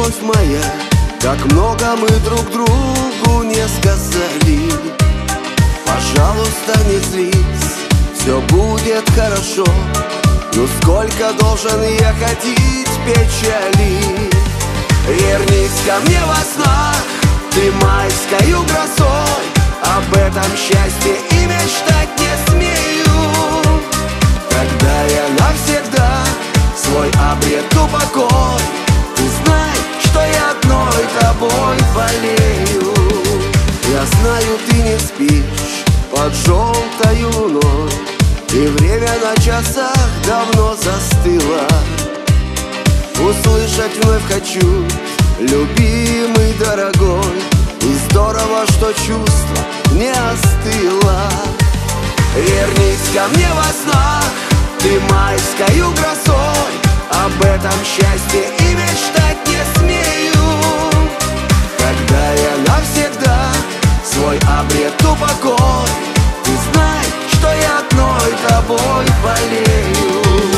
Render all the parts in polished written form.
любовь моя, как много мы друг другу не сказали. Пожалуйста, не злись, все будет хорошо. Ну сколько должен я ходить печали? Вернись ко мне во снах, ты майскою грозой. Об этом счастье и мечтать не смею. Тогда я навсегда свой обрету покой. Ты знай, что я одной тобой болею. Я знаю, ты не спишь под желтою луной, и время на часах давно застыло. Услышать вновь хочу, любимый, дорогой. И здорово, что чувство не остыло. Вернись ко мне во снах, ты майскою грозой. Об этом счастье и мечтать не смею. Когда я навсегда свой обрету покой. Ты знай, что я одной тобой болею.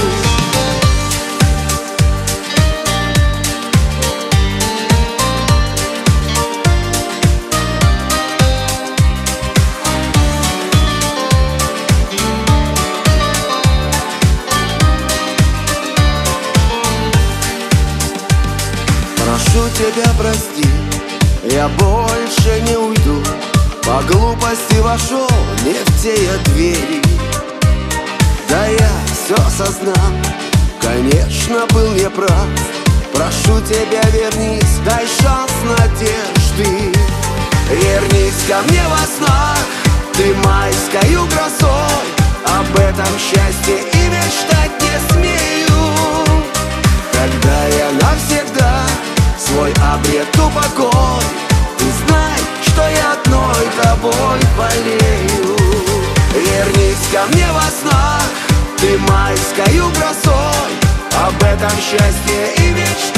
Прошу тебя, прости, я больше не уйду. По глупости вошел не в те я двери. Да я все осознал, конечно, был неправ. Прошу тебя, вернись, дай шанс надежды. Вернись ко мне во снах, ты майскою грозой. Об этом счастье и мечтать не смею. Когда я навсегда свой обрету покой. Ты знай, что я одной тобой болею. Вернись ко мне во снах, ты майскою грозой. Об этом счастье и мечте